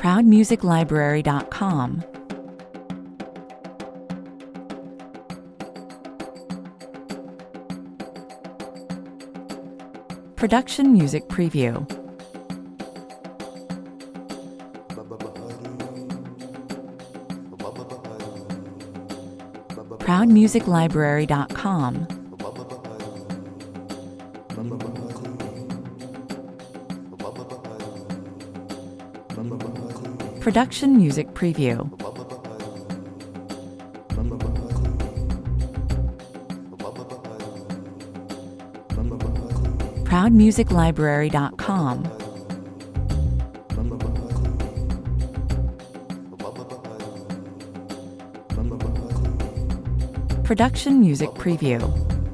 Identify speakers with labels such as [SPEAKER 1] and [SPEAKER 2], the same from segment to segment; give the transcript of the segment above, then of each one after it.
[SPEAKER 1] ProudMusicLibrary.com. Production Music Preview. ProudMusicLibrary.com. Production Music Preview. ProudMusicLibrary.com. Production Music Preview.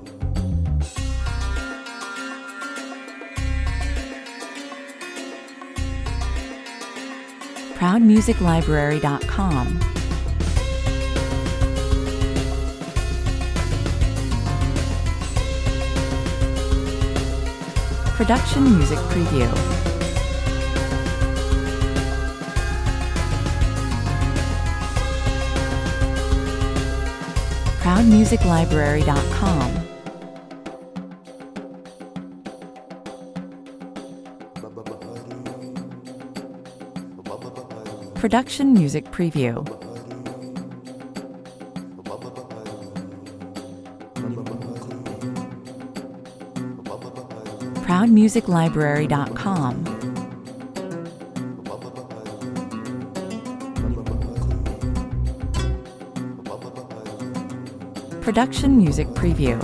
[SPEAKER 1] ProudMusicLibrary.com. Production Music Preview. ProudMusicLibrary.com. Production Music Preview. ProudMusicLibrary.com. Production Music Preview.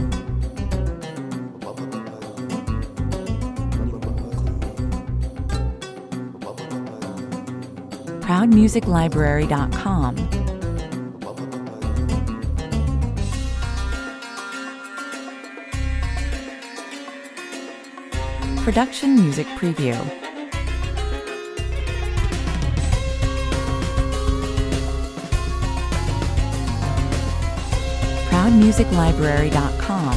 [SPEAKER 1] ProudMusicLibrary.com. Production Music Preview. ProudMusicLibrary.com.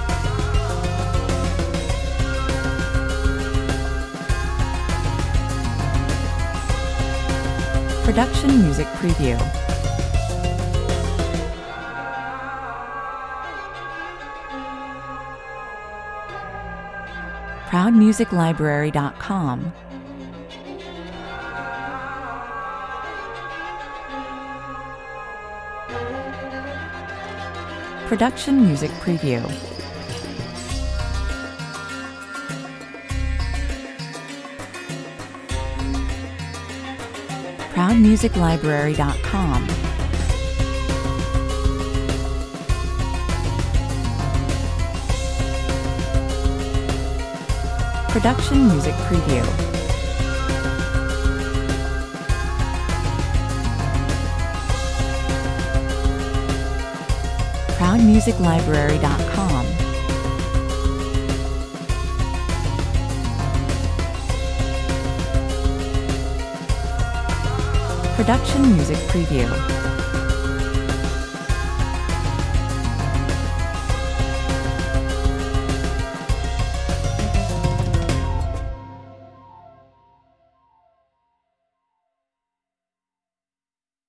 [SPEAKER 1] Production Music Preview. ProudMusicLibrary.com. Production Music Preview. ProudMusicLibrary.com. Production Music Preview. ProudMusicLibrary.com. Production Music Preview.